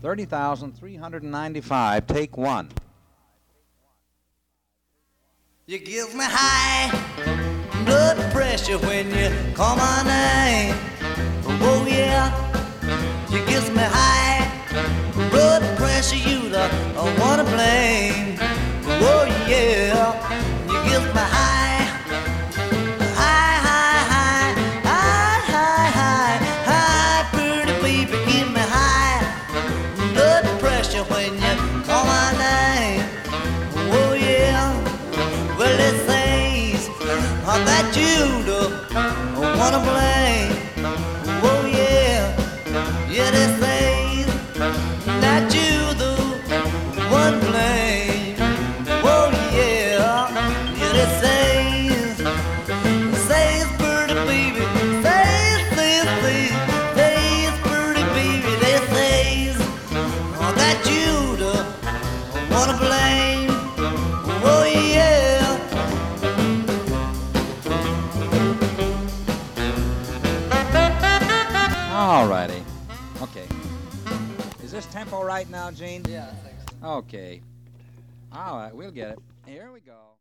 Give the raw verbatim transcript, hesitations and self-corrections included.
thirty thousand three hundred ninety-five. Take one. You give me high blood pressure when you call my name. Oh yeah, you give me high blood pressure, you the one to blame. Oh yeah, you give me high, high, high, high, high, high, high, high, pretty baby, give me high blood pressure when you call my name. Oh yeah. Well, it says that you don't wanna blame. Oh yeah, yeah, it says that you the one blame. Oh yeah, yeah, it says, says pretty baby, says, says, says, says pretty baby, it says that you don't wanna blame. Oh yeah. All righty. Okay. Is this tempo right now, Gene? Yeah, I think so. Okay. All right, we'll get it. Here we go.